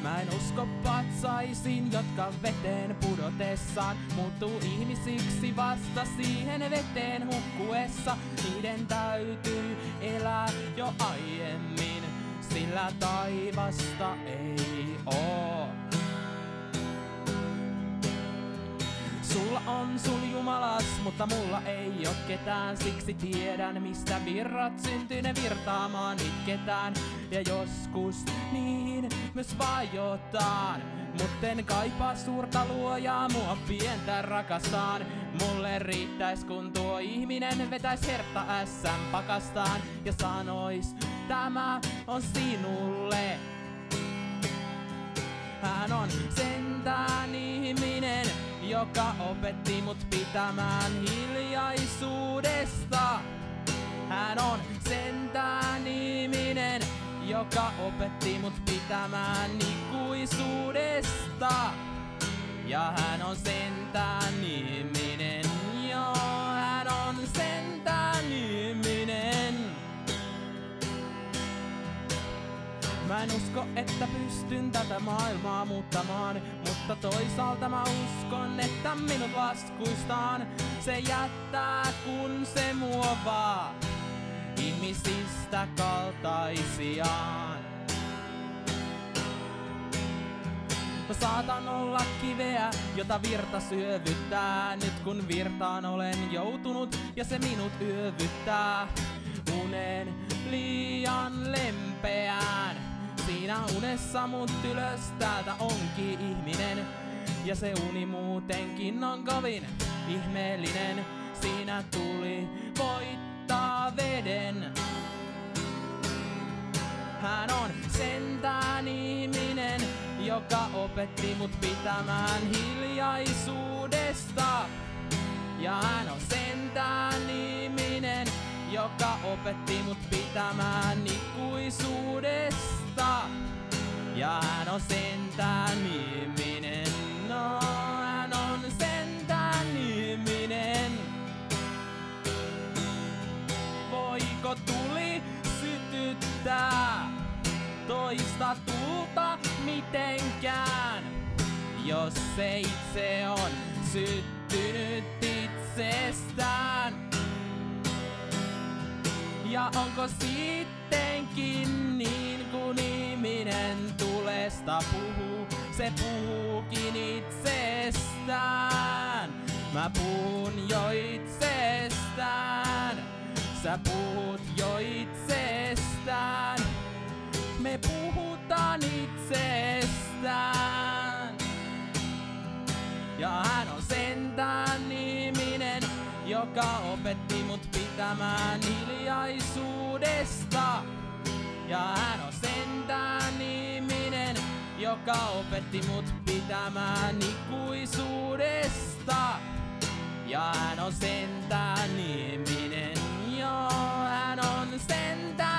Mä en usko patsaisiin, jotka veteen pudotessaan muuttuu ihmisiksi vasta siihen veteen hukkuessa. Niiden täytyy elää jo aiemmin, sillä taivasta ei oo. Sulla on sun Jumalas, mutta mulla ei oo ketään. Siksi tiedän, mistä virrat syntyy, ne virtaamaan itketään. Ja joskus niin myös vajotaan, mutten kaipaa suurta luojaa, mua pientä rakastaan. Mulle riittäis kun tuo ihminen vetäis hertta ässän pakastaan ja sanois, tämä on sinulle. Hän on sentään ihminen, joka opetti mut pitämään hiljaisuudesta. Hän on sentään ihminen, joka opetti mut pitämään ikuisuudesta. Ja hän on sentään ihminen, joo, hän on sentään ihminen. Mä en usko, että pystyn tätä maailmaa muuttamaan, mutta toisaalta mä uskon, että minut laskuistaan se jättää, kun se muovaa ihmisistä kaltaisiaan. Mä saatan olla kiveä, jota virta syövyttää, nyt kun virtaan olen joutunut ja se minut yövyttää unen liian lempeään. Siinä unessa mut ylös täältä onkin ihminen, ja se uni muutenkin on kovin ihmeellinen. Siinä tuli voittaa veden. Hän on sentään ihminen, joka opetti mut pitämään hiljaisuudesta. Ja hän on sentään ihminen, joka opetti mut pitämään ikuisuudesta. Ja hän on sentään ihminen, no hän on sentään ihminen. Voiko tuli sytyttää toista tulta mitenkään, jos se itse on syttynyt itsestään? Ja onko sittenkin niin, kun ihminen tulesta puhuu, se puhuukin itsestään. Mä puhun jo itsestään, sä puhut jo itsestään. Me puhutaan itsestään. Ja hän on sentään ihminen, joka opetti mut pitämään hiljaisuudesta. Ja hän on sentään ihminen, joka opetti mut pitämään ikuisuudesta. Ja hän on sentään ihminen, joo, hän on sentään